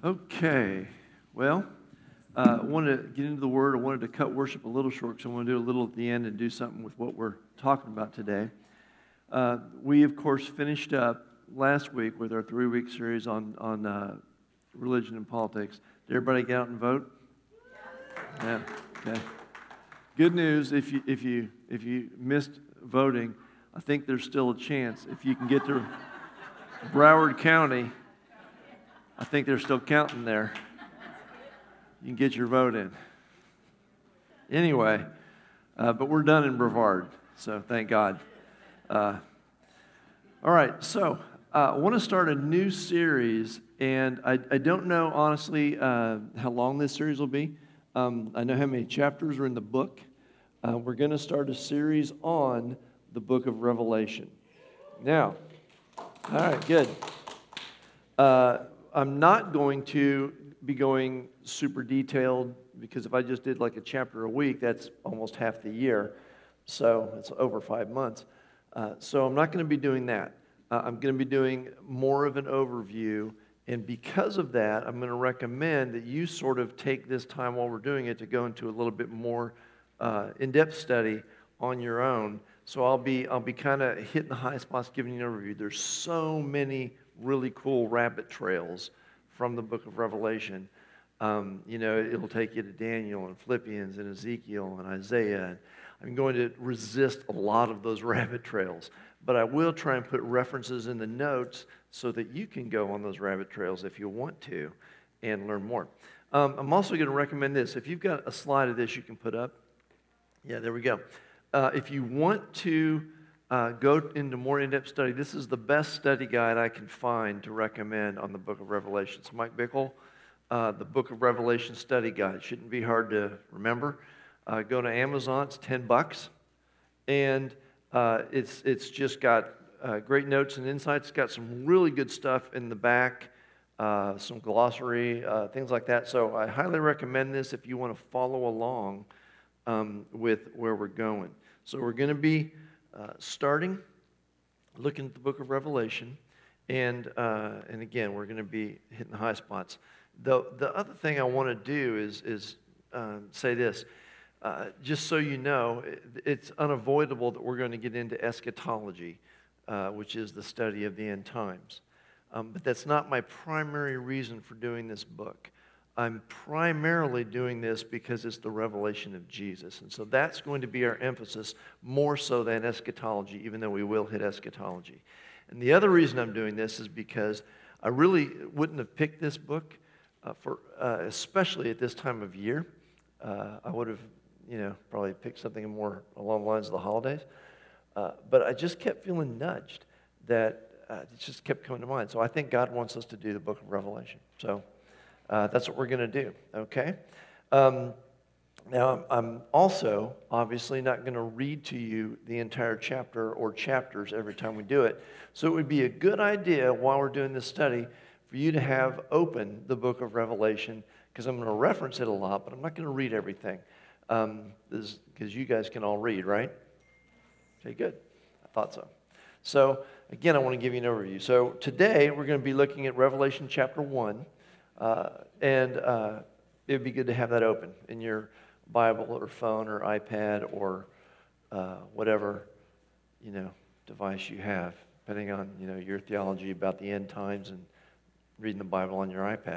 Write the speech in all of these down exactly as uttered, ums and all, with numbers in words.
Okay, well, uh, I wanted to get into the Word. I wanted to cut worship a little short, so I want to do a little at the end and do something with what we're talking about today. Uh, we, of course, finished up last week with our three-week series on, on uh, religion and politics. Did everybody get out and vote? Yeah, okay. Good news, if you, if you, if you missed voting, I think there's still a chance. If you can get to Broward County, I think they're still counting there. You can get your vote in. Anyway, uh, but we're done in Brevard, so thank God. Uh, all right, so uh, I want to start a new series, and I, I don't know, honestly, uh, how long this series will be. Um, I know how many chapters are in the book. Uh, we're going to start a series on the book of Revelation. Now, all right, good. Uh, I'm not going to be going super detailed because if I just did like a chapter a week, that's almost half the year. So it's over five months. Uh, so I'm not going to be doing that. Uh, I'm going to be doing more of an overview. And because of that, I'm going to recommend that you sort of take this time while we're doing it to go into a little bit more uh, in-depth study on your own. So I'll be I'll be kind of hitting the high spots, giving you an overview. There's so many really cool rabbit trails from the book of Revelation. Um, you know, it'll take you to Daniel and Philippians and Ezekiel and Isaiah. I'm going to resist a lot of those rabbit trails, but I will try and put references in the notes so that you can go on those rabbit trails if you want to and learn more. Um, I'm also going to recommend this. If you've got a slide of this you can put up. Yeah, there we go. Uh, if you want to uh, go into more in-depth study, this is the best study guide I can find to recommend on the book of Revelation. It's Mike Bickle, uh, the book of Revelation study guide. Shouldn't be hard to remember. Uh, go to Amazon. It's ten bucks. And uh, it's, it's just got uh, great notes and insights. It's got some really good stuff in the back, uh, some glossary, uh, things like that. So I highly recommend this if you want to follow along um, with where we're going. So we're going to be uh, starting looking at the book of Revelation, and uh, and again we're going to be hitting the high spots. The the other thing I want to do is is uh, say this, uh, just so you know, it, it's unavoidable that we're going to get into eschatology, uh, which is the study of the end times. Um, but that's not my primary reason for doing this book. I'm primarily doing this because it's the revelation of Jesus. And so that's going to be our emphasis more so than eschatology, even though we will hit eschatology. And the other reason I'm doing this is because I really wouldn't have picked this book, uh, for uh, especially at this time of year. Uh, I would have, you know, probably picked something more along the lines of the holidays. Uh, but I just kept feeling nudged that uh, it just kept coming to mind. So I think God wants us to do the book of Revelation. So Uh, that's what we're going to do, okay? Um, now, I'm, I'm also obviously not going to read to you the entire chapter or chapters every time we do it. So it would be a good idea while we're doing this study for you to have open the book of Revelation, because I'm going to reference it a lot, but I'm not going to read everything, um, because you guys can all read, right? Okay, good. I thought so. So, again, I want to give you an overview. So today we're going to be looking at Revelation chapter one. Uh, and uh, it would be good to have that open in your Bible or phone or iPad or uh, whatever, you know, device you have, depending on, you know, your theology about the end times and reading the Bible on your iPad.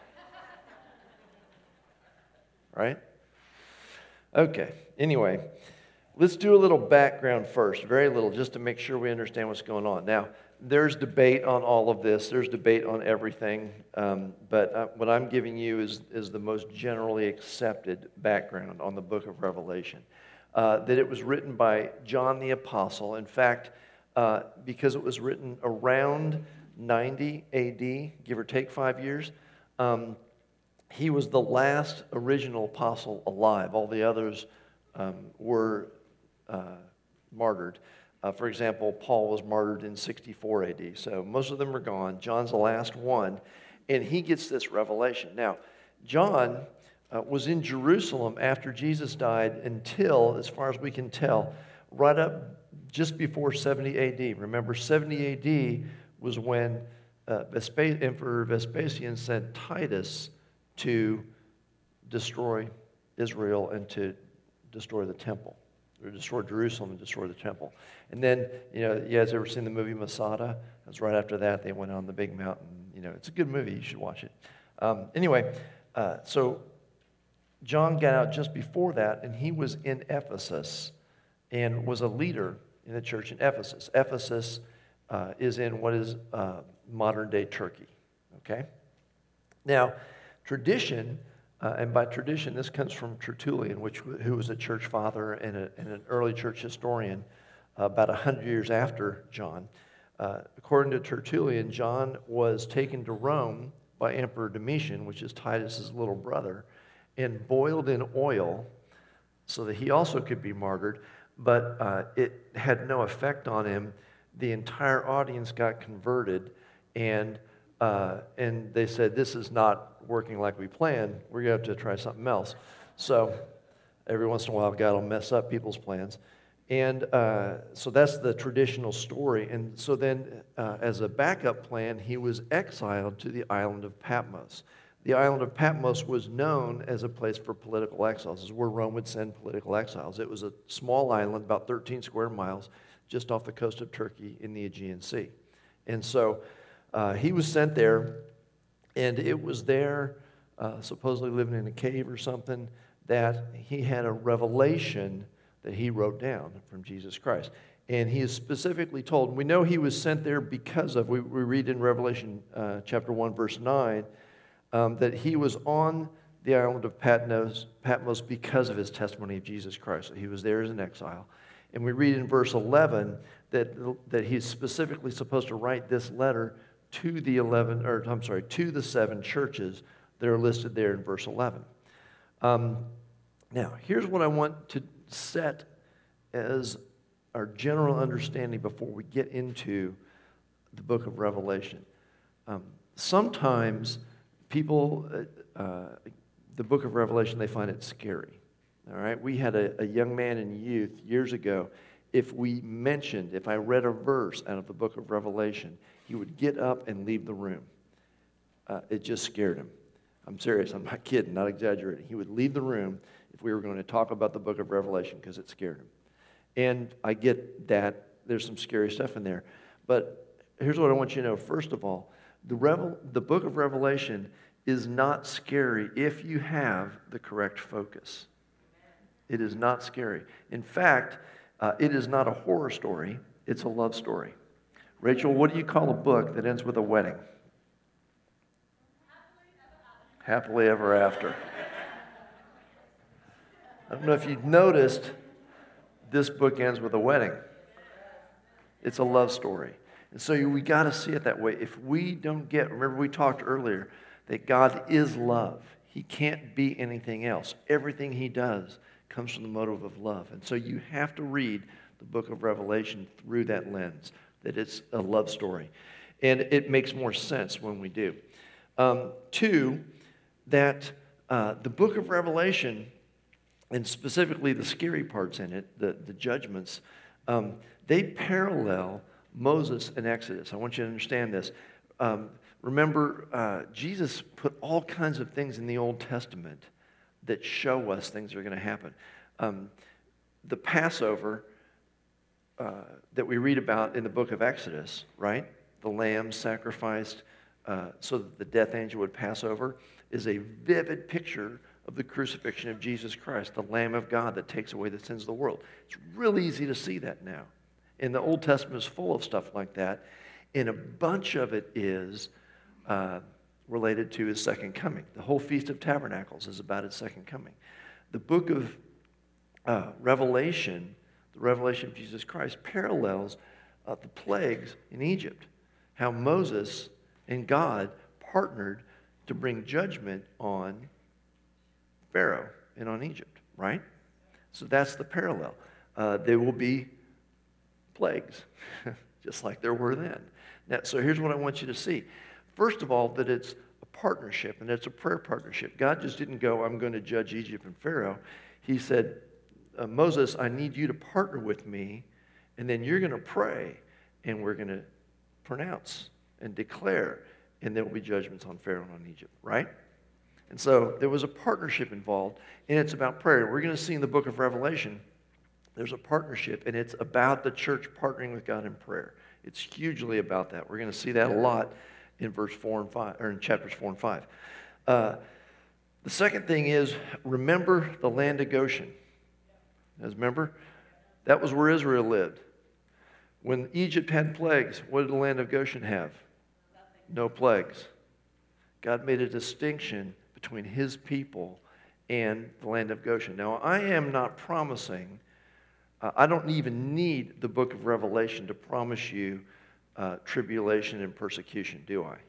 Right? Okay. Anyway, let's do a little background first, very little, just to make sure we understand what's going on. Now, there's debate on all of this. There's debate on everything. Um, but uh, what I'm giving you is, is the most generally accepted background on the book of Revelation. Uh, that it was written by John the Apostle. In fact, uh, because it was written around ninety A D, give or take five years, um, he was the last original apostle alive. All the others um, were uh, martyred. Uh, for example, Paul was martyred in sixty-four A D, so most of them are gone. John's the last one, and he gets this revelation. Now, John uh, was in Jerusalem after Jesus died until, as far as we can tell, right up just before seventy A D. Remember, seventy A D was when uh, Vespa- Emperor Vespasian sent Titus to destroy Israel and to destroy the temple, or destroy Jerusalem and destroy the temple. And then, you know, you guys ever seen the movie Masada? It was right after that. They went on the big mountain. You know, it's a good movie. You should watch it. Um, anyway, uh, so John got out just before that, and he was in Ephesus and was a leader in the church in Ephesus. Ephesus uh, is in what is uh, modern-day Turkey, okay? Now, tradition, uh, and by tradition, this comes from Tertullian, which, who was a church father and, a, and an early church historian uh, about one hundred years after John. Uh, according to Tertullian, John was taken to Rome by Emperor Domitian, which is Titus's little brother, and boiled in oil so that he also could be martyred, but uh, it had no effect on him. The entire audience got converted, and uh, and they said, this is not working like we planned. We're going to have to try something else. So every once in a while, God will mess up people's plans. And uh, so that's the traditional story. And so then, uh, as a backup plan, he was exiled to the island of Patmos. The island of Patmos was known as a place for political exiles. This is where Rome would send political exiles. It was a small island, about thirteen square miles, just off the coast of Turkey in the Aegean Sea. And so uh, he was sent there, and it was there, uh, supposedly living in a cave or something, that he had a revelation that he wrote down from Jesus Christ. And he is specifically told, we know he was sent there because of, we, we read in Revelation uh, chapter one, verse nine, um, that he was on the island of Patmos, Patmos because of his testimony of Jesus Christ. So he was there as an exile. And we read in verse eleven that, that he's specifically supposed to write this letter to the eleven, or I'm sorry, to the seven churches that are listed there in verse eleven. Um, now, here's what I want to set as our general understanding before we get into the book of Revelation. Um, sometimes people, uh, uh, the book of Revelation, they find it scary. All right, we had a, a young man in youth years ago. If we mentioned, if I read a verse out of the book of Revelation, he would get up and leave the room. Uh, it just scared him. I'm serious. I'm not kidding, not exaggerating. He would leave the room if we were going to talk about the book of Revelation because it scared him. And I get that. There's some scary stuff in there. But here's what I want you to know. First of all, the, Revel- the book of Revelation is not scary if you have the correct focus. It is not scary. In fact, uh, it is not a horror story. It's a love story. Rachel, what do you call a book that ends with a wedding? Happily ever after. I don't know if you've noticed, this book ends with a wedding. It's a love story. And so we got to see it that way. If we don't get, remember we talked earlier that God is love. He can't be anything else. Everything he does comes from the motive of love. And so you have to read the book of Revelation through that lens, that it's a love story. And it makes more sense when we do. Um, two, that uh, the book of Revelation, and specifically the scary parts in it, the, the judgments, um, they parallel Moses and Exodus. I want you to understand this. Um, remember, uh, Jesus put all kinds of things in the Old Testament that show us things are going to happen. Um, the Passover uh, that we read about in the book of Exodus, right? The lamb sacrificed uh, so that the death angel would pass over, is a vivid picture of the crucifixion of Jesus Christ, the Lamb of God that takes away the sins of the world. It's really easy to see that now. And the Old Testament is full of stuff like that. And a bunch of it is uh, related to his second coming. The whole Feast of Tabernacles is about his second coming. The book of uh, Revelation, the revelation of Jesus Christ, parallels uh, the plagues in Egypt. How Moses and God partnered to bring judgment on Pharaoh and on Egypt, right? So that's the parallel. Uh, there will be plagues, just like there were then. Now, so here's what I want you to see. First of all, that it's a partnership, and it's a prayer partnership. God just didn't go, I'm going to judge Egypt and Pharaoh. He said, uh, Moses, I need you to partner with me, and then you're going to pray, and we're going to pronounce and declare, and there will be judgments on Pharaoh and on Egypt, right? And so there was a partnership involved, and it's about prayer. We're going to see in the book of Revelation, there's a partnership, and it's about the church partnering with God in prayer. It's hugely about that. We're going to see that a lot in verse four and five, or in chapters four and five. Uh, the second thing is, remember the land of Goshen. As remember, that was where Israel lived. When Egypt had plagues, what did the land of Goshen have? No plagues. God made a distinction between his people and the land of Goshen. Now, I am not promising, uh, I don't even need the book of Revelation to promise you uh, tribulation and persecution, do I?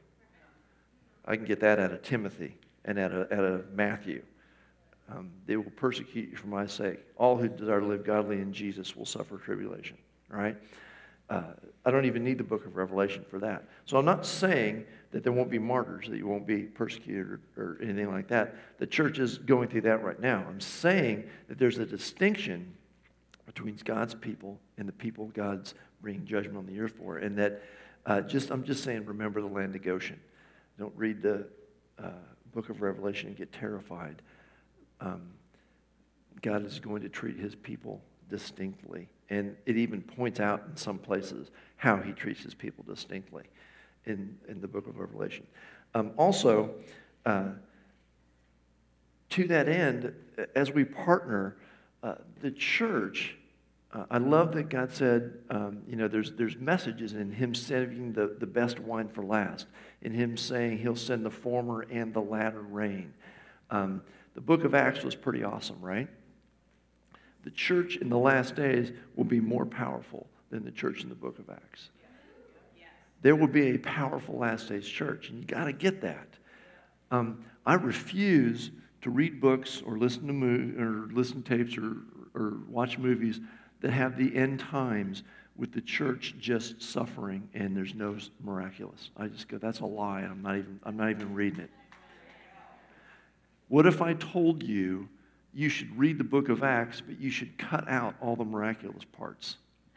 I can get that out of Timothy and out of, out of Matthew. Um, they will persecute you for my sake. All who desire to live godly in Jesus will suffer tribulation, right? Uh, I don't even need the book of Revelation for that. So I'm not saying that there won't be martyrs, that you won't be persecuted or, or anything like that. The church is going through that right now. I'm saying that there's a distinction between God's people and the people God's bringing judgment on the earth for. And that uh, just I'm just saying, remember the land of Goshen. Don't read the uh, book of Revelation and get terrified. Um, God is going to treat his people distinctly. And it even points out in some places how he treats his people distinctly in, in the book of Revelation. Um, also, uh, to that end, as we partner, uh, the church, uh, I love that God said, um, you know, there's there's messages in him saving the, the best wine for last, in him saying he'll send the former and the latter rain. Um, the book of Acts was pretty awesome, right? The church in the last days will be more powerful than the church in the book of Acts. There will be a powerful last days church, and you got to get that. Um, I refuse to read books or listen to mo- or listen to tapes or, or watch movies that have the end times with the church just suffering and there's no miraculous. I just go, that's a lie. I'm not even I'm not even reading it. What if I told you you should read the book of Acts, but you should cut out all the miraculous parts?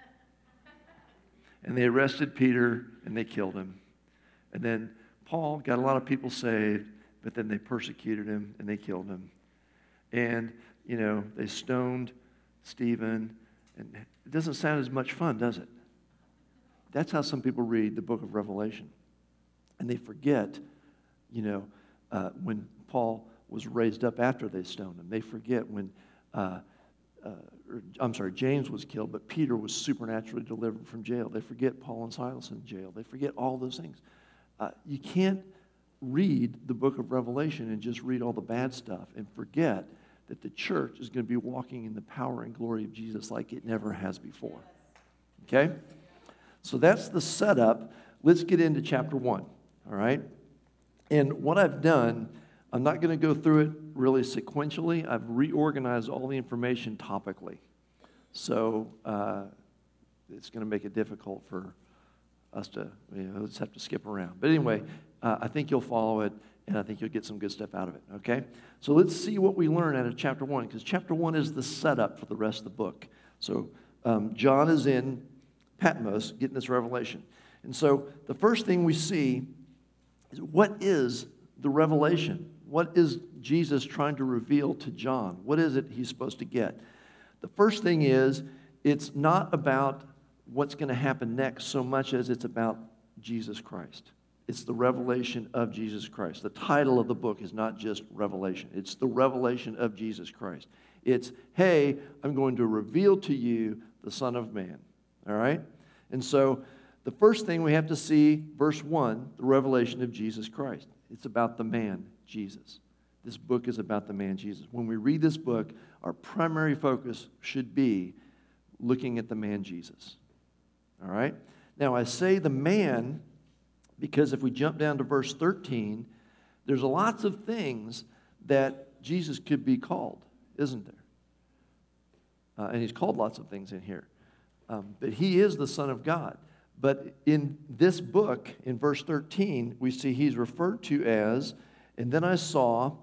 And they arrested Peter, and they killed him. And then Paul got a lot of people saved, but then they persecuted him, and they killed him. And, you know, they stoned Stephen. And it doesn't sound as much fun, does it? That's how some people read the book of Revelation. And they forget, you know, uh, when Paul was raised up after they stoned him. They forget when, uh, uh, or, I'm sorry, James was killed, but Peter was supernaturally delivered from jail. They forget Paul and Silas in jail. They forget all those things. Uh, you can't read the book of Revelation and just read all the bad stuff and forget that the church is going to be walking in the power and glory of Jesus like it never has before. Okay? So that's the setup. Let's get into chapter one, all right? And what I've done, I'm not going to go through it really sequentially. I've reorganized all the information topically. So uh, it's going to make it difficult for us to, you know, let's have to skip around. But anyway, uh, I think you'll follow it, and I think you'll get some good stuff out of it, okay? So let's see what we learn out of chapter one, because chapter one is the setup for the rest of the book. So um, John is in Patmos getting this revelation. And so the first thing we see is, what is the revelation? What is Jesus trying to reveal to John? What is it he's supposed to get? The first thing is, it's not about what's going to happen next so much as it's about Jesus Christ. It's the revelation of Jesus Christ. The title of the book is not just Revelation. It's the revelation of Jesus Christ. It's, hey, I'm going to reveal to you the Son of Man. All right? And so the first thing we have to see, verse one, the revelation of Jesus Christ. It's about the man, Jesus. This book is about the man, Jesus. When we read this book, our primary focus should be looking at the man, Jesus. All right? Now, I say the man because if we jump down to verse thirteen, there's lots of things that Jesus could be called, isn't there? Uh, and he's called lots of things in here. Um, but he is the Son of God. But in this book, in verse thirteen, we see he's referred to as, and then I saw,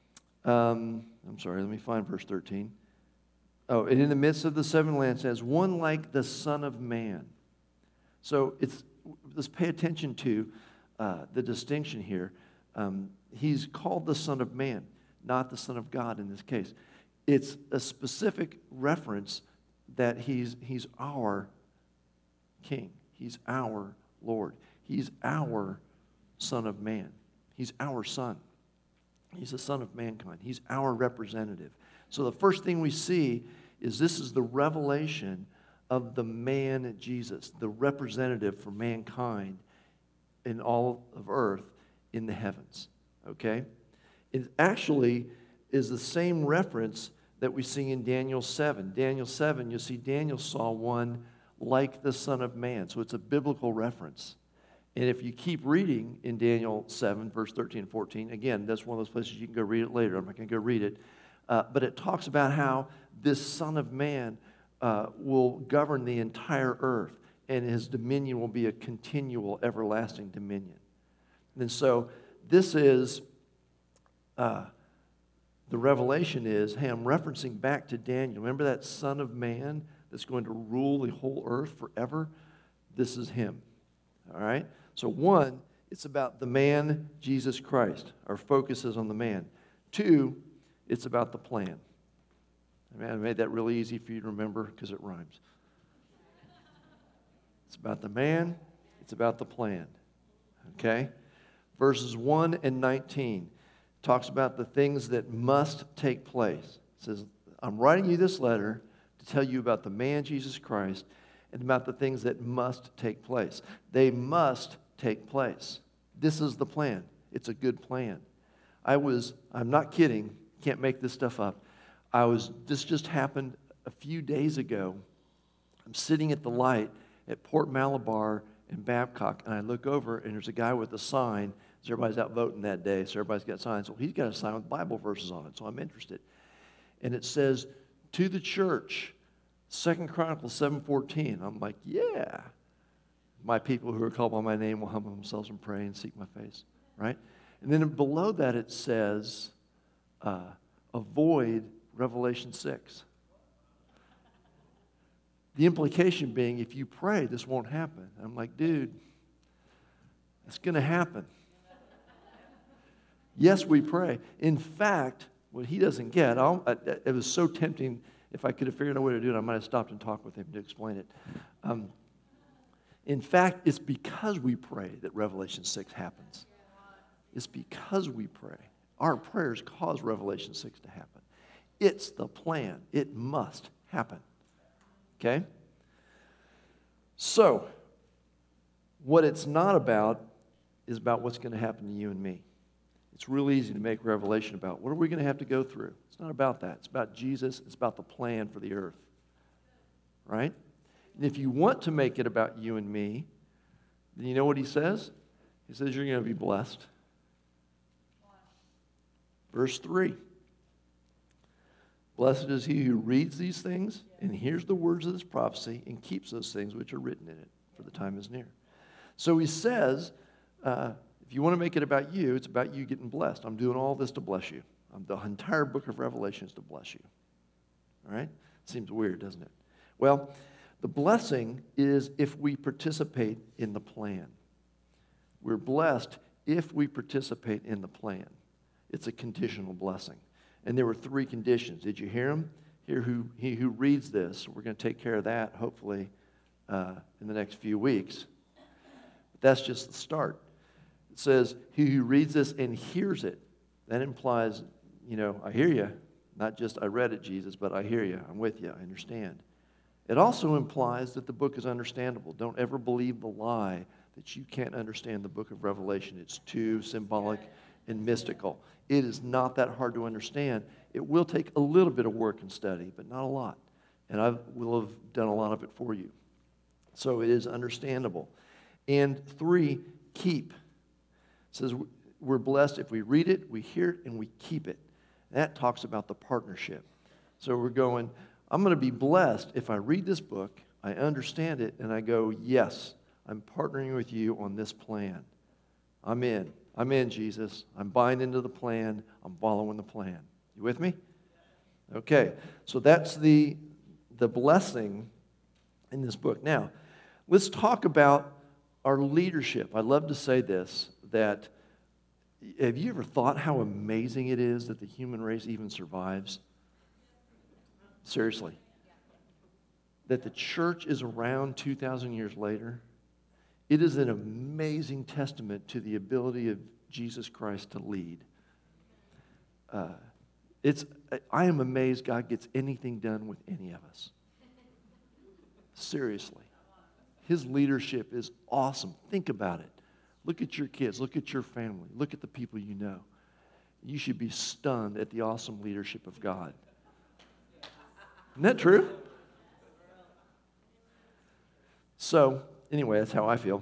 um, I'm sorry, let me find verse thirteen. Oh, and in the midst of the seven lampstands, one like the Son of Man. So it's, let's pay attention to uh, the distinction here. Um, he's called the Son of Man, not the Son of God in this case. It's a specific reference that he's, he's our King. He's our Lord. He's our Son of Man. He's our Son. He's the Son of mankind. He's our representative. So the first thing we see is this is the revelation of the man Jesus, the representative for mankind in all of earth in the heavens. Okay? It actually is the same reference that we see in Daniel seven. Daniel seven, you'll see Daniel saw one like the Son of Man. So it's a biblical reference. And if you keep reading in Daniel seven, verse thirteen and fourteen, again, that's one of those places you can go read it later. I'm not going to go read it. Uh, but it talks about how this Son of Man uh, will govern the entire earth, and his dominion will be a continual, everlasting dominion. And so this is, uh, the revelation is, hey, I'm referencing back to Daniel. Remember that Son of Man that's going to rule the whole earth forever? This is him. All right? So one, it's about the man, Jesus Christ. Our focus is on the man. Two, it's about the plan. I mean, I made that really easy for you to remember because it rhymes. It's about the man. It's about the plan. Okay? Verses one and nineteen talks about the things that must take place. It says, I'm writing you this letter to tell you about the man, Jesus Christ, and about the things that must take place. They must take place. This is the plan. It's a good plan. I was, I'm not kidding, can't make this stuff up. I was, this just happened a few days ago. I'm sitting at the light at Port Malabar in Babcock, and I look over, and there's a guy with a sign. So everybody's out voting that day, so everybody's got signs. Well, he's got a sign with Bible verses on it, so I'm interested. And it says, to the church, Second Chronicles seven fourteen. I'm like, yeah. My people who are called by my name will humble themselves and pray and seek my face, right? And then below that it says, uh, avoid Revelation six. The implication being, if you pray, this won't happen. I'm like, dude, it's going to happen. Yes, we pray. In fact, what he doesn't get, I'll, I, it was so tempting. If I could have figured out a way to do it, I might have stopped and talked with him to explain it. Um, in fact, it's because we pray that Revelation six happens. It's because we pray. Our prayers cause Revelation six to happen. It's the plan. It must happen. Okay? So, what it's not about is about what's going to happen to you and me. It's real easy to make Revelation about what are we going to have to go through. It's not about that. It's about Jesus. It's about the plan for the earth. Right? And if you want to make it about you and me, then you know what he says? He says you're going to be blessed. Verse three. Blessed is he who reads these things and hears the words of this prophecy and keeps those things which are written in it, for the time is near. So he says, uh, if you want to make it about you, it's about you getting blessed. I'm doing all this to bless you. Um, the entire book of Revelation is to bless you. All right? Seems weird, doesn't it? Well, the blessing is if we participate in the plan. We're blessed if we participate in the plan. It's a conditional blessing. And there were three conditions. Did you hear them? Here, who, he who reads this, we're going to take care of that, hopefully, uh, in the next few weeks. But that's just the start. It says, he who reads this and hears it. That implies, you know, I hear you. Not just I read it, Jesus, but I hear you. I'm with you. I understand. It also implies that the book is understandable. Don't ever believe the lie that you can't understand the book of Revelation. It's too symbolic and mystical. It is not that hard to understand. It will take a little bit of work and study, but not a lot. And I will have done a lot of it for you. So it is understandable. And three, keep. It says we're blessed if we read it, we hear it, and we keep it. That talks about the partnership. So we're going, I'm going to be blessed if I read this book, I understand it, and I go, yes, I'm partnering with you on this plan. I'm in. I'm in, Jesus. I'm buying into the plan. I'm following the plan. You with me? Okay, so that's the, the blessing in this book. Now, let's talk about our leadership, I love to say this, that have you ever thought how amazing it is that the human race even survives? Seriously. That the church is around two thousand years later. It is an amazing testament to the ability of Jesus Christ to lead. Uh, it's, I am amazed God gets anything done with any of us. Seriously. His leadership is awesome. Think about it. Look at your kids. Look at your family. Look at the people you know. You should be stunned at the awesome leadership of God. Isn't that true? So, anyway, that's how I feel.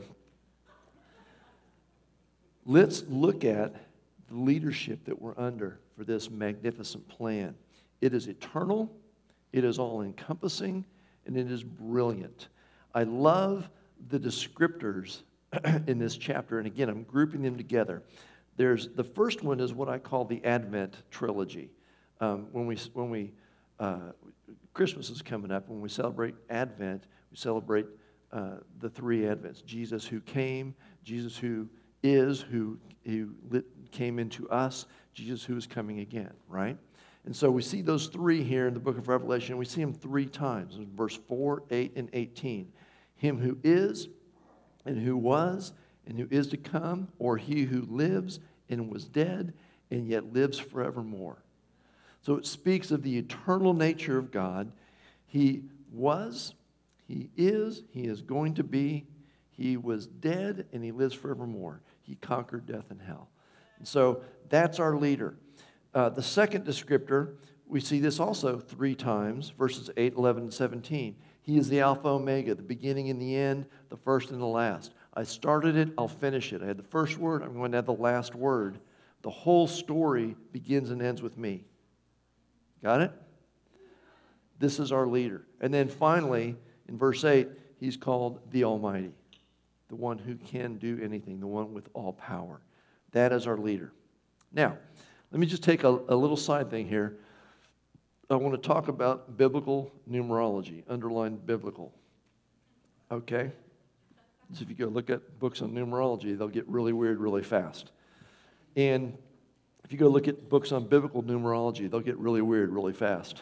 Let's look at the leadership that we're under for this magnificent plan. It is eternal, it is all-encompassing, and it is brilliant. I love the descriptors in this chapter, and again, I'm grouping them together. There's the first one is what I call the Advent trilogy. Um, when we when we uh, Christmas is coming up, when we celebrate Advent, we celebrate uh, the three Advents: Jesus who came, Jesus who is, who who lit, came into us, Jesus who is coming again. Right? And so we see those three here in the book of Revelation. We see them three times in verse four, eight, and eighteen. Him who is, and who was, and who is to come, or he who lives and was dead, and yet lives forevermore. So it speaks of the eternal nature of God. He was, he is, he is going to be, he was dead, and he lives forevermore. He conquered death and hell. And so that's our leader. Uh, the second descriptor, we see this also three times, verses eight, eleven, and seventeen. He is the Alpha Omega, the beginning and the end, the first and the last. I started it, I'll finish it. I had the first word, I'm going to have the last word. The whole story begins and ends with me. Got it? This is our leader. And then finally, in verse eight, he's called the Almighty, the one who can do anything, the one with all power. That is our leader. Now, let me just take a, a little side thing here. I want to talk about biblical numerology, underline biblical. Okay? So if you go look at books on numerology, they'll get really weird really fast. And if you go look at books on biblical numerology, they'll get really weird really fast.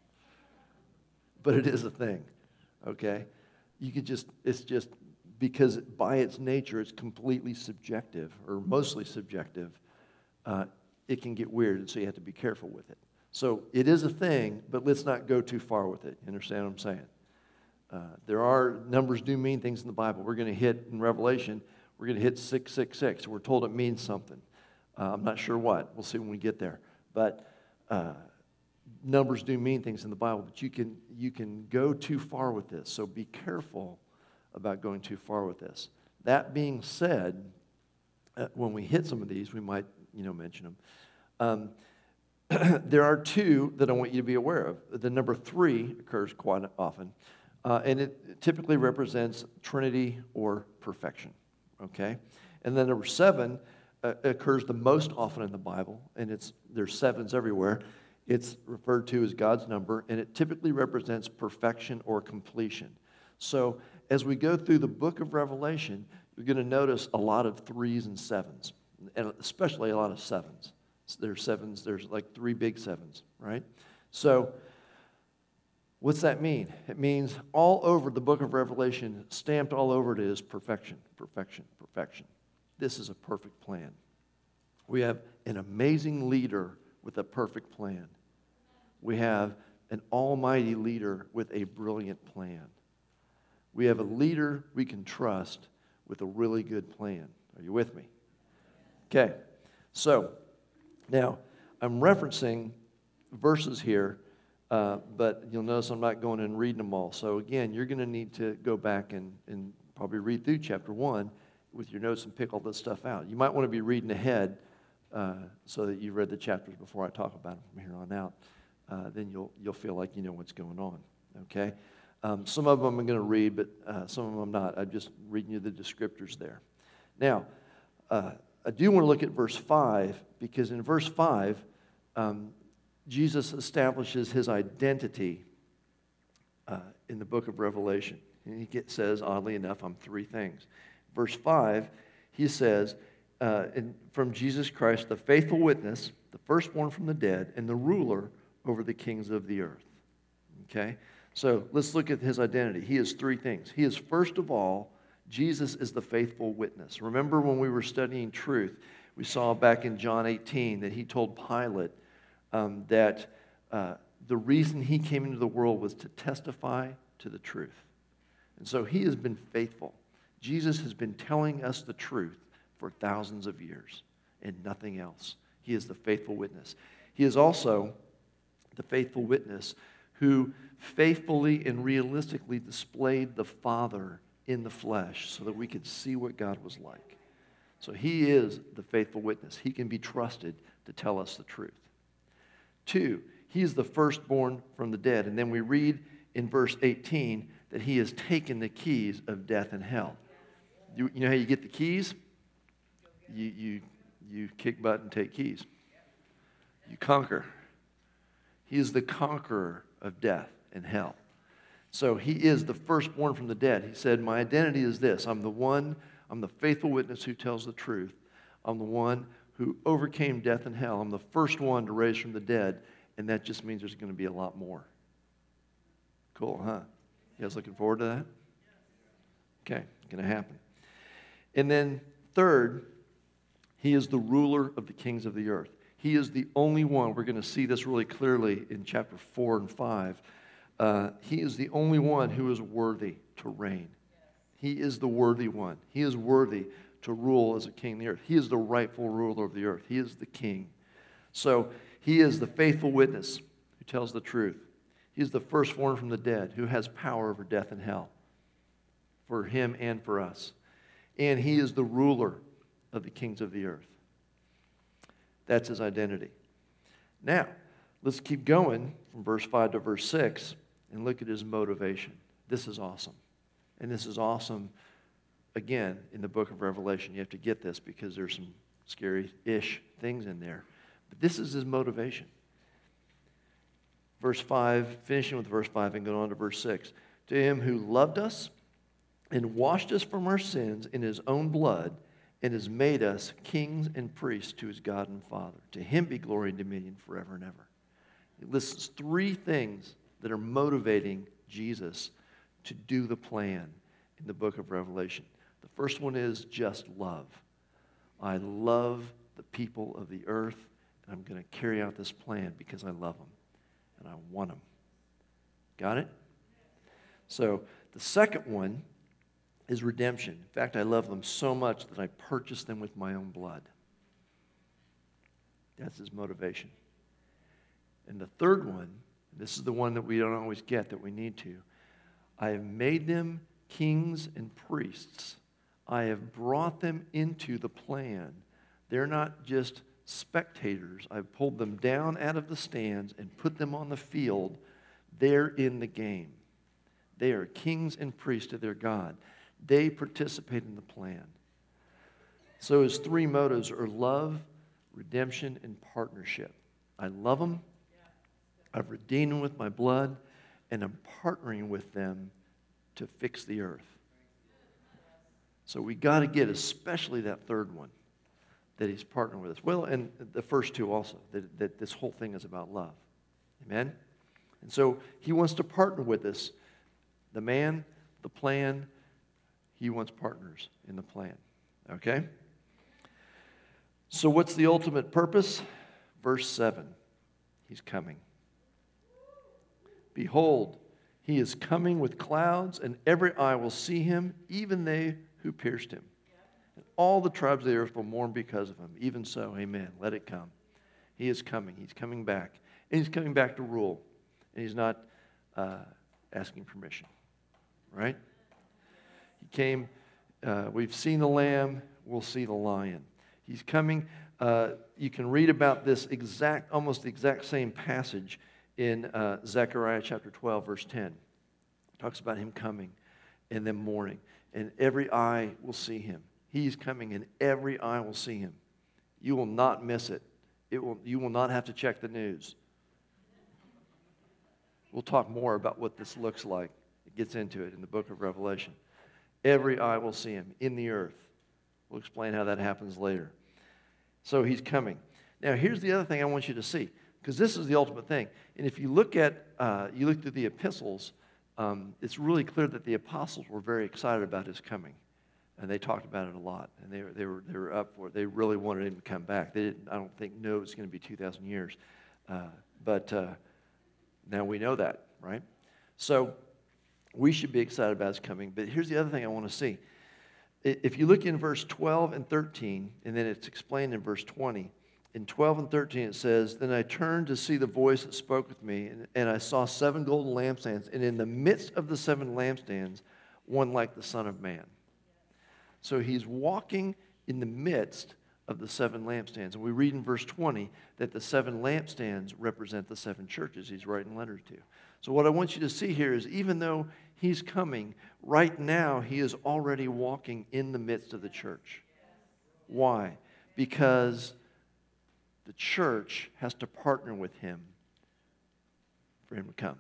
But it is a thing, okay? You could just, it's just, because by its nature, it's completely subjective, or mostly subjective, uh, it can get weird, and so you have to be careful with it. So it is a thing, but let's not go too far with it. You understand what I'm saying? Uh, there are, numbers do mean things in the Bible. We're going to hit, in Revelation, we're going to hit six six six. We're told it means something. Uh, I'm not sure what. We'll see when we get there. But uh, numbers do mean things in the Bible, but you can, you can go too far with this. So be careful about going too far with this. That being said, uh, when we hit some of these, we might, you know, mention them. Um, there are two that I want you to be aware of. The number three occurs quite often, uh, and it typically represents Trinity or perfection, okay? And then number seven uh, occurs the most often in the Bible, and it's there's sevens everywhere. It's referred to as God's number, and it typically represents perfection or completion. So as we go through the book of Revelation, you're going to notice a lot of threes and sevens, and especially a lot of sevens. There's sevens, there's like three big sevens, right? So what's that mean? It means all over the book of Revelation, stamped all over it is perfection, perfection, perfection. This is a perfect plan. We have an amazing leader with a perfect plan. We have an almighty leader with a brilliant plan. We have a leader we can trust with a really good plan. Are you with me? Okay, so now, I'm referencing verses here, uh, but you'll notice I'm not going and reading them all. So again, you're going to need to go back and, and probably read through chapter one with your notes and pick all this stuff out. You might want to be reading ahead uh, so that you've read the chapters before I talk about them from here on out. Uh, then you'll you'll feel like you know what's going on. Okay, um, some of them I'm going to read, but uh, some of them I'm not. I'm just reading you the descriptors there. Now. Uh, I do want to look at verse five, because in verse five, um, Jesus establishes his identity uh, in the book of Revelation. And he get, says, oddly enough, I'm three things. verse five, he says, uh, in, from Jesus Christ, the faithful witness, the firstborn from the dead, and the ruler over the kings of the earth. Okay? So let's look at his identity. He is three things. He is, first of all, Jesus is the faithful witness. Remember when we were studying truth, we saw back in John eighteen that he told Pilate um, that uh, the reason he came into the world was to testify to the truth. And so he has been faithful. Jesus has been telling us the truth for thousands of years and nothing else. He is the faithful witness. He is also the faithful witness who faithfully and realistically displayed the Father in the flesh so that we could see what God was like. So he is the faithful witness. He can be trusted to tell us the truth. Two, he is the firstborn from the dead. And then we read in verse eighteen that he has taken the keys of death and hell. You, you know how you get the keys? You, you, you kick butt and take keys. You conquer. He is the conqueror of death and hell. So he is the firstborn from the dead. He said, my identity is this. I'm the one, I'm the faithful witness who tells the truth. I'm the one who overcame death and hell. I'm the first one to raise from the dead. And that just means there's going to be a lot more. Cool, huh? You guys looking forward to that? Okay, it's going to happen. And then third, he is the ruler of the kings of the earth. He is the only one. We're going to see this really clearly in chapter four and five. Uh, he is the only one who is worthy to reign. He is the worthy one. He is worthy to rule as a king of the earth. He is the rightful ruler of the earth. He is the king. So he is the faithful witness who tells the truth. He is the firstborn from the dead who has power over death and hell for him and for us. And he is the ruler of the kings of the earth. That's his identity. Now, let's keep going from verse five to verse six and look at his motivation. This is awesome. And this is awesome, again, in the book of Revelation. You have to get this because there's some scary-ish things in there. But this is his motivation. Verse five, finishing with verse five and going on to verse six. To him who loved us and washed us from our sins in his own blood and has made us kings and priests to his God and Father. To him be glory and dominion forever and ever. It lists three things that are motivating Jesus to do the plan in the book of Revelation. The first one is just love. I love the people of the earth, and I'm going to carry out this plan because I love them, and I want them. Got it? So the second one is redemption. In fact, I love them so much that I purchased them with my own blood. That's his motivation. And the third one, this is the one that we don't always get, that we need to. I have made them kings and priests. I have brought them into the plan. They're not just spectators. I've pulled them down out of the stands and put them on the field. They're in the game. They are kings and priests to their God. They participate in the plan. So his three motives are love, redemption, and partnership. I love them. I've redeemed them with my blood, and I'm partnering with them to fix the earth. So we got to get especially that third one, that he's partnering with us. Well, and the first two also, that, that this whole thing is about love. Amen? And so he wants to partner with us. The man, the plan, he wants partners in the plan. Okay? So what's the ultimate purpose? Verse seven. He's coming. Behold, he is coming with clouds, and every eye will see him, even they who pierced him. And all the tribes of the earth will mourn because of him. Even so, amen. Let it come. He is coming. He's coming back. And he's coming back to rule. And he's not uh, asking permission. Right? He came, uh, we've seen the lamb, we'll see the lion. He's coming. Uh, you can read about this exact, almost the exact same passage in uh, Zechariah chapter twelve, verse ten. It talks about him coming and them mourning. And every eye will see him. He's coming and every eye will see him. You will not miss it. It will, you will not have to check the news. We'll talk more about what this looks like. It gets into it in the book of Revelation. Every eye will see him in the earth. We'll explain how that happens later. So he's coming. Now, here's the other thing I want you to see, because this is the ultimate thing. And if you look at, uh, you look through the epistles, um, it's really clear that the apostles were very excited about his coming. And they talked about it a lot. And they were, they were, they were up for it. They really wanted him to come back. They didn't, I don't think, know it was going to be two thousand years. Uh, but uh, now we know that, right? So we should be excited about his coming. But here's the other thing I want to see. If you look in verse twelve and thirteen, and then it's explained in verse twenty, in twelve and thirteen it says, "Then I turned to see the voice that spoke with me, and, and I saw seven golden lampstands, and in the midst of the seven lampstands, one like the Son of Man." So he's walking in the midst of the seven lampstands. And we read in verse twenty that the seven lampstands represent the seven churches he's writing letters to. So what I want you to see here is even though he's coming, right now he is already walking in the midst of the church. Why? Because the church has to partner with him for him to come.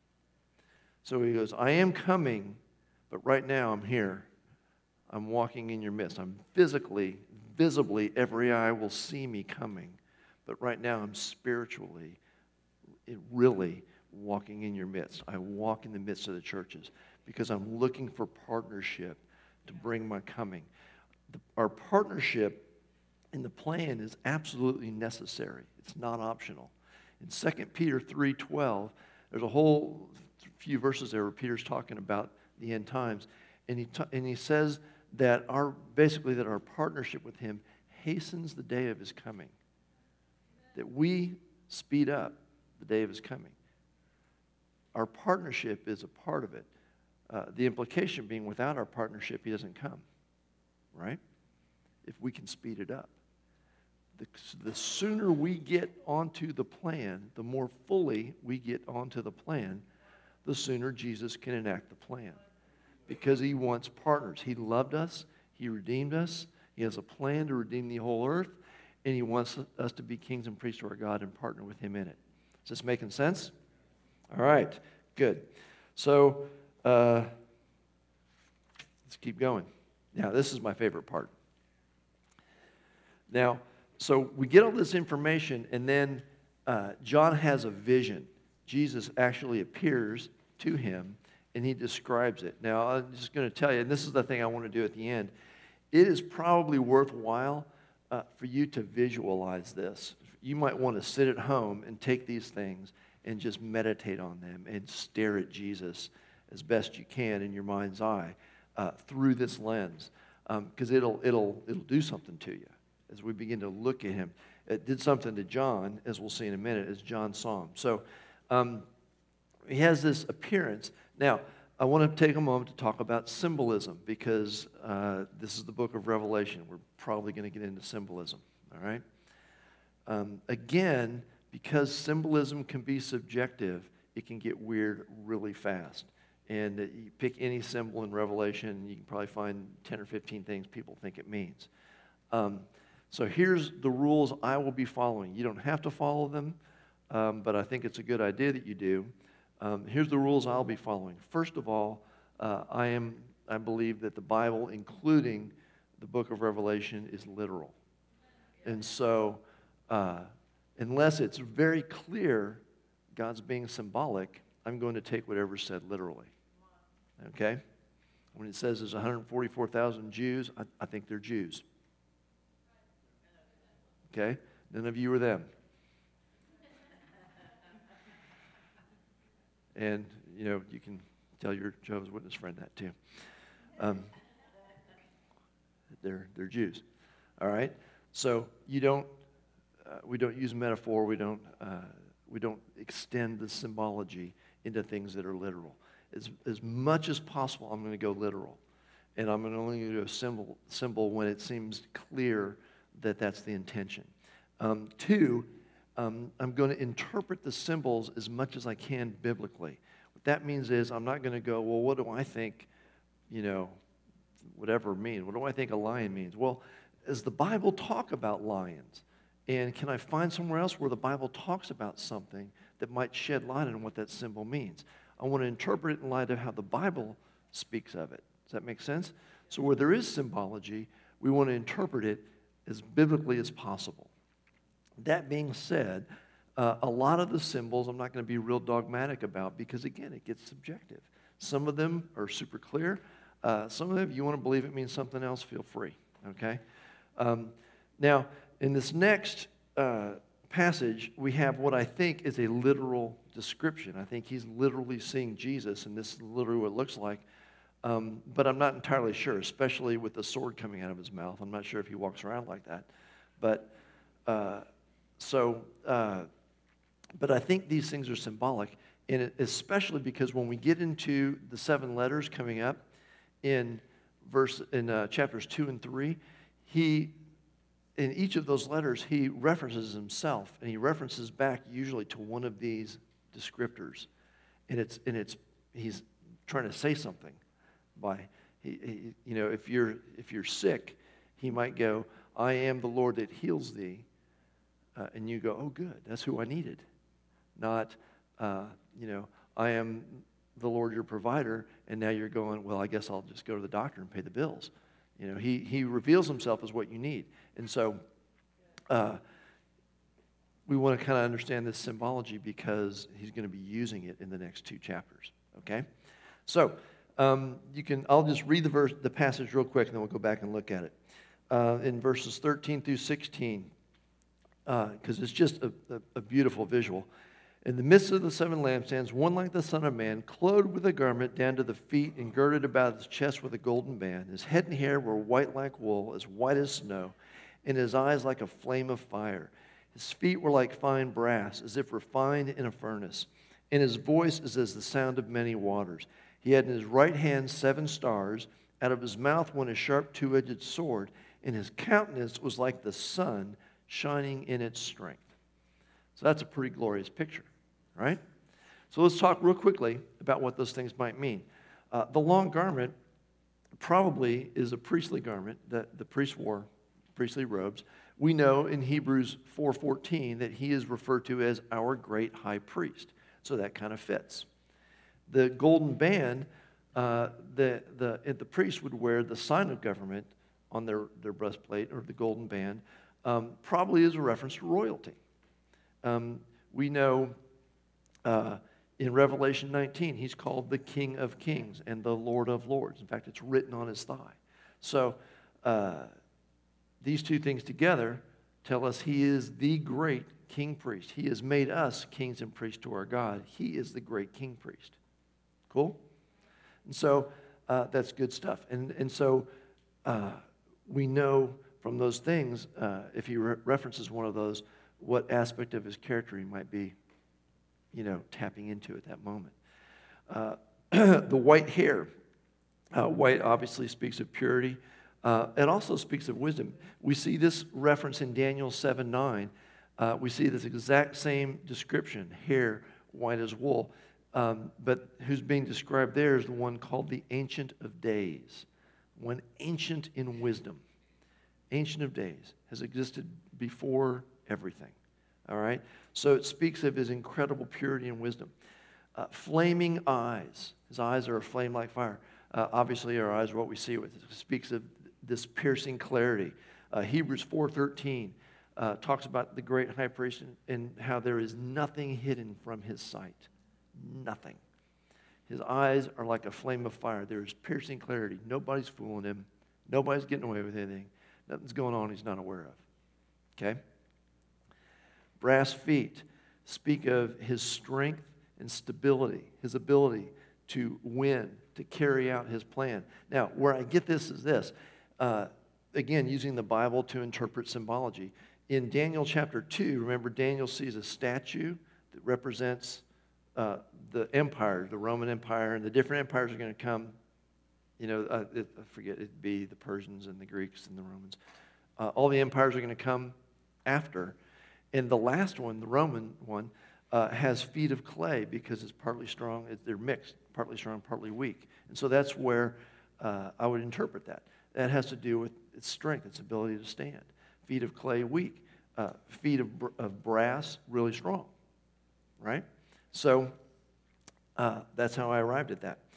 So he goes, I am coming, but right now I'm here. I'm walking in your midst. I'm physically, visibly, every eye will see me coming. But right now I'm spiritually, really walking in your midst. I walk in the midst of the churches because I'm looking for partnership to bring my coming. The, our partnership in the plan is absolutely necessary. It's not optional. In Second Peter three twelve, there's a whole few verses there where Peter's talking about the end times. And he, ta- and he says that our, basically that our partnership with him hastens the day of his coming. That we speed up the day of his coming. Our partnership is a part of it. Uh, the implication being without our partnership, he doesn't come, right? If we can speed it up. The, the sooner we get onto the plan, the more fully we get onto the plan, the sooner Jesus can enact the plan. Because he wants partners. He loved us. He redeemed us. He has a plan to redeem the whole earth. And he wants us to be kings and priests to our God and partner with him in it. Is this making sense? All right, good. So uh, let's keep going. Now, this is my favorite part. Now, so we get all this information, and then uh, John has a vision. Jesus actually appears to him, and he describes it. Now, I'm just going to tell you, and this is the thing I want to do at the end. It is probably worthwhile uh, for you to visualize this. You might want to sit at home and take these things and just meditate on them and stare at Jesus as best you can in your mind's eye uh, through this lens, because um, it'll it'll it'll do something to you as we begin to look at him. It did something to John, as we'll see in a minute, as John saw him. So um, he has this appearance. Now, I want to take a moment to talk about symbolism, because uh, this is the book of Revelation. We're probably going to get into symbolism, all right? Um, again, because symbolism can be subjective, it can get weird really fast. And uh, you pick any symbol in Revelation, and you can probably find ten or fifteen things people think it means. Um, so here's the rules I will be following. You don't have to follow them, um, but I think it's a good idea that you do. Um, here's the rules I'll be following. First of all, uh, I am I believe that the Bible, including the book of Revelation, is literal. And so, uh, unless it's very clear God's being symbolic, I'm going to take whatever's said literally. Okay? When it says there's one hundred forty-four thousand Jews, I, I think they're Jews. Okay? None of you are them. And, you know, you can tell your Jehovah's Witness friend that too. Um, they're, they're Jews. All right? So you don't, uh, we don't use metaphor. We don't, uh, we don't extend the symbology into things that are literal. As, as much as possible, I'm going to go literal. And I'm only going to do a symbol, symbol when it seems clear that that's the intention. Um, two, Um, I'm going to interpret the symbols as much as I can biblically. What that means is I'm not going to go, well, what do I think, you know, whatever means? What do I think a lion means? Well, does the Bible talk about lions? And can I find somewhere else where the Bible talks about something that might shed light on what that symbol means? I want to interpret it in light of how the Bible speaks of it. Does that make sense? So where there is symbology, we want to interpret it as biblically as possible. That being said, uh, a lot of the symbols I'm not going to be real dogmatic about because, again, it gets subjective. Some of them are super clear. Uh, some of them, if you want to believe it means something else, feel free, okay? Um, now, in this next uh, passage, we have what I think is a literal description. I think he's literally seeing Jesus, and this is literally what it looks like. Um, but I'm not entirely sure, especially with the sword coming out of his mouth. I'm not sure if he walks around like that. But uh, so, uh, but I think these things are symbolic, and it, especially because when we get into the seven letters coming up in verse in uh, chapters two and three, he in each of those letters he references himself, and he references back usually to one of these descriptors, and it's and it's he's trying to say something. By he, he, you know, if you're if you're sick, he might go, "I am the Lord that heals thee," uh, and you go, "Oh, good, that's who I needed." Not, uh, you know, "I am the Lord your provider," and now you're going, "Well, I guess I'll just go to the doctor and pay the bills." You know, he he reveals himself as what you need, and so uh, we want to kind of understand this symbology because he's going to be using it in the next two chapters. Okay, so. Um, you can. I'll just read the verse, the passage real quick, and then we'll go back and look at it. Uh, in verses thirteen through sixteen, because uh, it's just a, a, a beautiful visual. In the midst of the seven lampstands, one like the Son of Man, clothed with a garment down to the feet and girded about his chest with a golden band. His head and hair were white like wool, as white as snow, and his eyes like a flame of fire. His feet were like fine brass, as if refined in a furnace, and his voice is as the sound of many waters. He had in his right hand seven stars. Out of his mouth went a sharp two-edged sword, and his countenance was like the sun shining in its strength. So that's a pretty glorious picture, right? So let's talk real quickly about what those things might mean. Uh, the long garment probably is a priestly garment that the priests wore, priestly robes. We know in Hebrews four fourteen that he is referred to as our great high priest. So that kind of fits. The golden band, uh, the, the, the priest would wear the sign of government on their, their breastplate, or the golden band, um, probably is a reference to royalty. Um, we know uh, in Revelation nineteen, he's called the King of Kings and the Lord of Lords. In fact, it's written on his thigh. So uh, these two things together tell us he is the great king priest. He has made us kings and priests to our God. He is the great king priest. Cool? And so uh, that's good stuff. And, and so uh, we know from those things, uh, if he re- references one of those, what aspect of his character he might be, you know, tapping into at that moment. Uh, the white hair. Uh, white obviously speaks of purity. Uh, it also speaks of wisdom. We see this reference in Daniel seven nine. Uh, we see this exact same description, hair white as wool. Um, but who's being described there is the one called the Ancient of Days. One ancient in wisdom. Ancient of Days has existed before everything. All right? So it speaks of his incredible purity and wisdom. Uh, flaming eyes. His eyes are a flame like fire. Uh, obviously, our eyes are what we see with. It speaks of this piercing clarity. Uh, Hebrews four thirteen uh, talks about the great high priest and, and how there is nothing hidden from his sight. Nothing. His eyes are like a flame of fire. There is piercing clarity. Nobody's fooling him. Nobody's getting away with anything. Nothing's going on he's not aware of. Okay? Brass feet speak of his strength and stability, his ability to win, to carry out his plan. Now, where I get this is this. Uh, again, using the Bible to interpret symbology. In Daniel chapter two, remember Daniel sees a statue that represents Uh, the empire, the Roman Empire, and the different empires are going to come. You know, uh, it, I forget, it'd be the Persians and the Greeks and the Romans. Uh, all the empires are going to come after. And the last one, the Roman one, uh, has feet of clay because it's partly strong. It, they're mixed, partly strong, partly weak. And so that's where uh, I would interpret that. That has to do with its strength, its ability to stand. Feet of clay, weak. Uh, feet of, of brass, really strong. Right? So uh, that's how I arrived at that.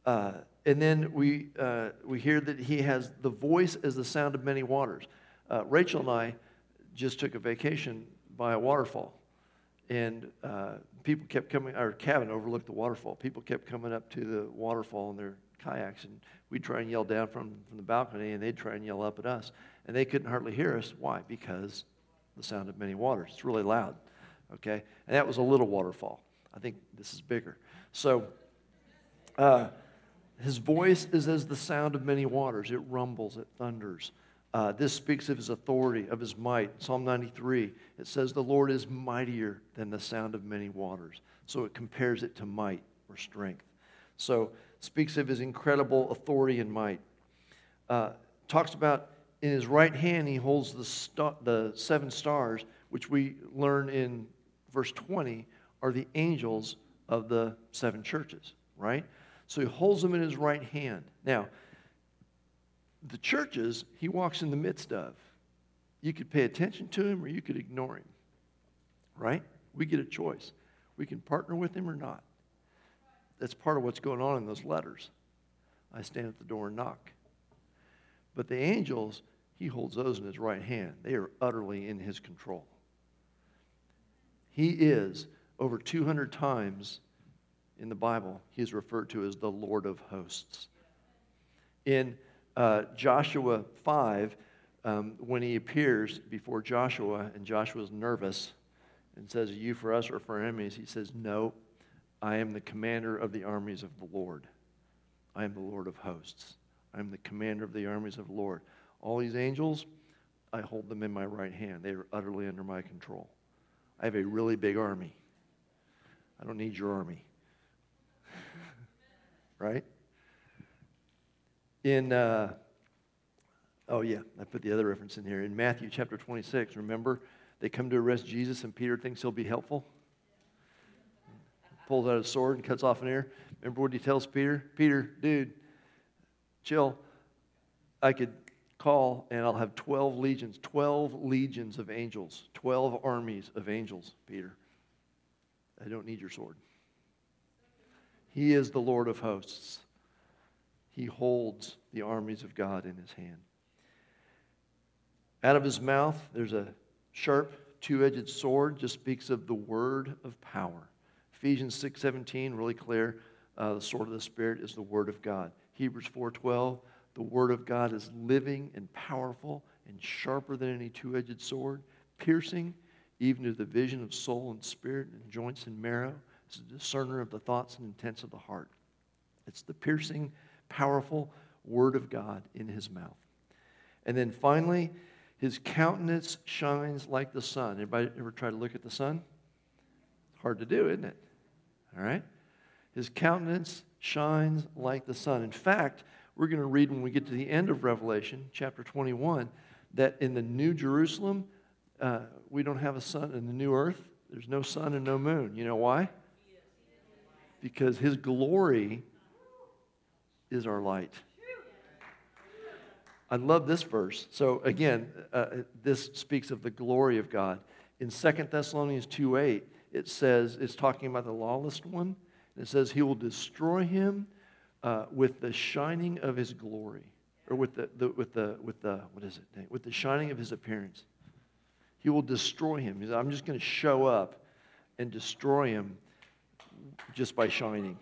Uh, and then we, uh, we hear that he has the voice as the sound of many waters. Uh, Rachel and I just took a vacation by a waterfall. And uh, people kept coming, our cabin overlooked the waterfall. People kept coming up to the waterfall in their kayaks, and we'd try and yell down from, from the balcony, and they'd try and yell up at us. And they couldn't hardly hear us. Why? Because the sound of many waters. It's really loud, okay? And that was a little waterfall. I think this is bigger. So uh, his voice is as the sound of many waters. It rumbles, it thunders. Uh, this speaks of his authority, of his might. Psalm ninety-three, it says, the Lord is mightier than the sound of many waters. So it compares it to might or strength. So speaks of his incredible authority and might. Uh, talks about in his right hand he holds the, star, the seven stars, which we learn in verse twenty are the angels of the seven churches, right? So he holds them in his right hand. Now, the churches he walks in the midst of. You could pay attention to him or you could ignore him, right? We get a choice. We can partner with him or not. That's part of what's going on in those letters. I stand at the door and knock. But the angels, he holds those in his right hand. They are utterly in his control. He is, over two hundred times in the Bible, he is referred to as the Lord of hosts. In Uh, Joshua five, um, when he appears before Joshua, and Joshua's nervous and says, are you for us or for our enemies? He says, no, I am the commander of the armies of the Lord. I am the Lord of hosts. I am the commander of the armies of the Lord. All these angels, I hold them in my right hand. They are utterly under my control. I have a really big army. I don't need your army. Right? In, uh, oh yeah, I put the other reference in here. In Matthew chapter twenty-six, remember, they come to arrest Jesus and Peter thinks he'll be helpful. Pulls out his sword and cuts off an ear. Remember what he tells Peter? Peter, dude, chill. I could call and I'll have twelve legions, twelve legions of angels, twelve armies of angels, Peter. I don't need your sword. He is the Lord of hosts. He holds the armies of God in his hand. Out of his mouth, there's a sharp, two-edged sword, just speaks of the word of power. Ephesians six seventeen, really clear. Uh, the sword of the Spirit is the word of God. Hebrews four twelve, the word of God is living and powerful and sharper than any two-edged sword, piercing even to the vision of soul and spirit and joints and marrow. It's a discerner of the thoughts and intents of the heart. It's the piercing, powerful word of God in his mouth. And then finally, his countenance shines like the sun. Anybody ever try to look at the sun? It's hard to do, isn't it? All right? His countenance shines like the sun. In fact, we're going to read when we get to the end of Revelation, chapter twenty-one, that in the New Jerusalem, uh, we don't have a sun. In the new earth, there's no sun and no moon. You know why? Because his glory is our light. I love this verse. So again, uh, this speaks of the glory of God. In Second Thessalonians two eight, it says, it's talking about the lawless one. It says he will destroy him uh, with the shining of his glory. Or with the, the with the with the what is it? With the shining of his appearance. He will destroy him. He says, I'm just going to show up and destroy him just by shining.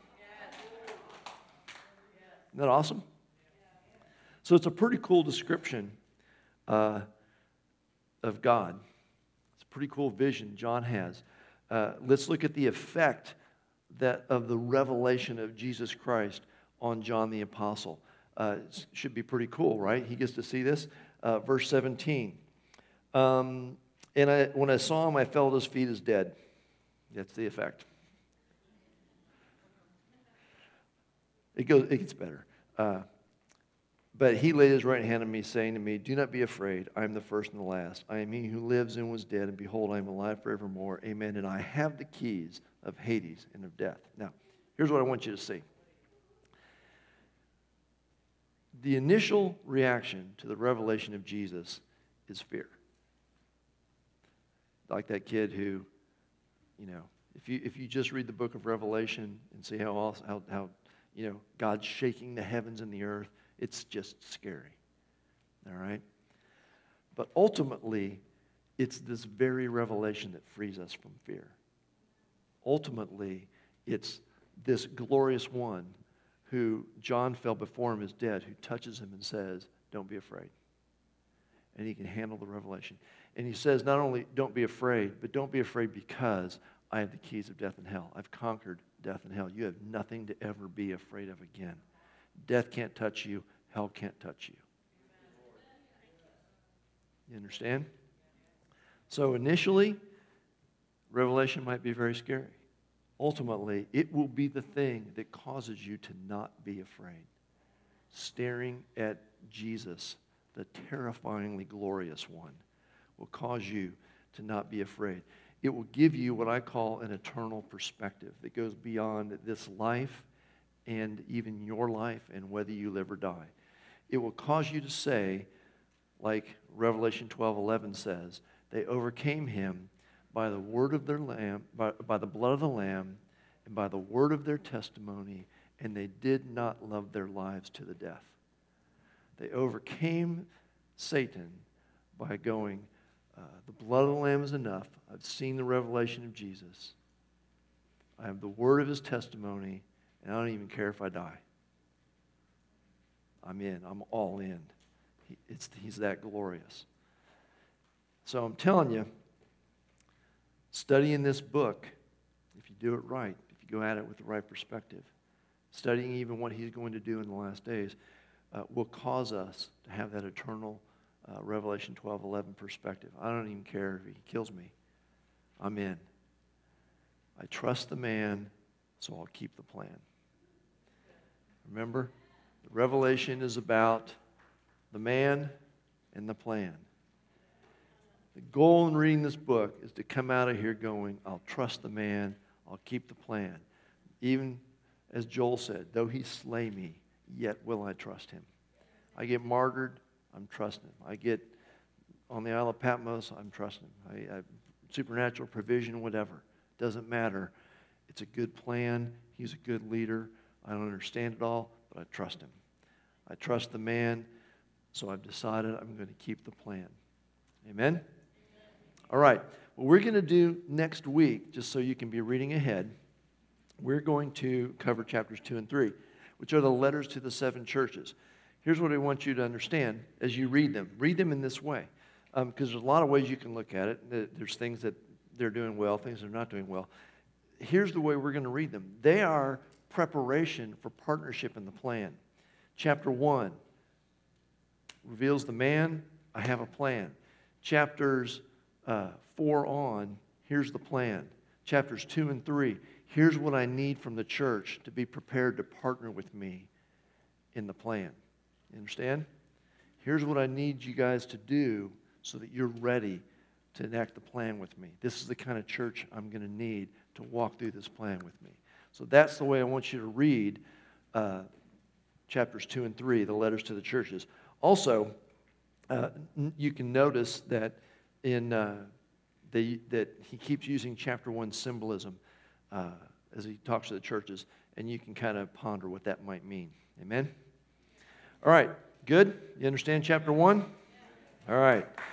Isn't that awesome? So it's a pretty cool description uh, of God. It's a pretty cool vision John has. Uh, let's look at the effect that of the revelation of Jesus Christ on John the Apostle. Uh, it should be pretty cool, right? He gets to see this. Uh, verse seventeen. Um, and I, when I saw him, I fell at his feet as dead. That's the effect. It goes. It gets better. Uh, but he laid his right hand on me, saying to me, do not be afraid. I am the first and the last. I am he who lives and was dead, and behold, I am alive forevermore. Amen. And I have the keys of Hades and of death. Now, here's what I want you to see. The initial reaction to the revelation of Jesus is fear. Like that kid who, you know, if you if you just read the book of Revelation and see how else, how how you know, God shaking the heavens and the earth. It's just scary. All right? But ultimately, it's this very revelation that frees us from fear. Ultimately, it's this glorious one who John fell before him as dead, who touches him and says, don't be afraid. And he can handle the revelation. And he says, not only don't be afraid, but don't be afraid because I have the keys of death and hell. I've conquered death and hell. You have nothing to ever be afraid of again. Death can't touch you. Hell can't touch you. You understand? So initially, revelation might be very scary. Ultimately, it will be the thing that causes you to not be afraid. Staring at Jesus, the terrifyingly glorious one, will cause you to not be afraid. It will give you what I call an eternal perspective that goes beyond this life and even your life and whether you live or die. It will cause you to say, like Revelation twelve eleven says, they overcame him by the word of their lamb, by, by the blood of the Lamb, and by the word of their testimony, and they did not love their lives to the death. They overcame Satan by going, uh, the blood of the Lamb is enough. I've seen the revelation of Jesus. I have the word of his testimony, and I don't even care if I die. I'm in. I'm all in. He, it's, he's that glorious. So I'm telling you, studying this book, if you do it right, if you go at it with the right perspective, studying even what he's going to do in the last days, uh, will cause us to have that eternal uh, Revelation twelve eleven perspective. I don't even care if he kills me. I'm in. I trust the man, so I'll keep the plan. Remember, the revelation is about the man and the plan. The goal in reading this book is to come out of here going, I'll trust the man, I'll keep the plan. Even as Joel said, though he slay me, yet will I trust him. I get martyred, I'm trusting him. I get on the Isle of Patmos, I'm trusting him. I, I, supernatural provision, whatever. Doesn't matter. It's a good plan. He's a good leader. I don't understand it all, but I trust him. I trust the man, so I've decided I'm going to keep the plan. Amen? All right. What we're going to do next week, just so you can be reading ahead, we're going to cover chapters two and three, which are the letters to the seven churches. Here's what I want you to understand as you read them. Read them in this way, because um, there's a lot of ways you can look at it. There's things that they're doing well, things they're not doing well. Here's the way we're going to read them. They are preparation for partnership in the plan. Chapter one reveals the man, I have a plan. Chapters uh, four on, here's the plan. Chapters two and three, here's what I need from the church to be prepared to partner with me in the plan. You understand? Here's what I need you guys to do so that you're ready to enact the plan with me. This is the kind of church I'm going to need to walk through this plan with me. So that's the way I want you to read uh, chapters two and three, the letters to the churches. Also, uh, you can notice that in uh, the, that he keeps using chapter one symbolism uh, as he talks to the churches, and you can kind of ponder what that might mean. Amen? All right, good? You understand chapter one? All right.